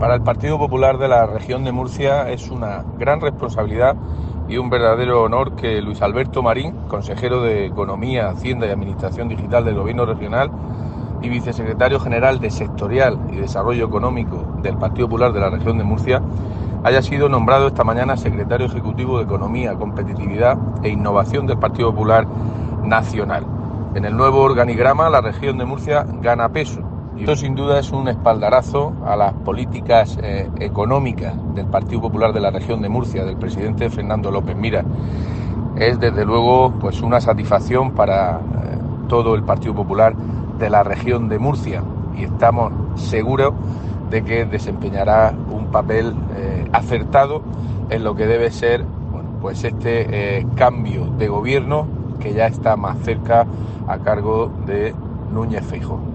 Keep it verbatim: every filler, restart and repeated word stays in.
Para el Partido Popular de la región de Murcia es una gran responsabilidad y un verdadero honor que Luis Alberto Marín, consejero de Economía, Hacienda y Administración Digital del Gobierno Regional y vicesecretario general de Sectorial y Desarrollo Económico del Partido Popular de la región de Murcia, haya sido nombrado esta mañana secretario ejecutivo de Economía, Competitividad e Innovación del Partido Popular Nacional. En el nuevo organigrama, la región de Murcia gana peso. Y esto sin duda es un espaldarazo a las políticas eh, económicas del Partido Popular de la región de Murcia, del presidente Fernando López Miras. Es desde luego pues una satisfacción para eh, todo el Partido Popular de la región de Murcia y estamos seguros de que desempeñará un papel eh, acertado en lo que debe ser bueno, pues este eh, cambio de gobierno que ya está más cerca a cargo de Núñez Feijóo.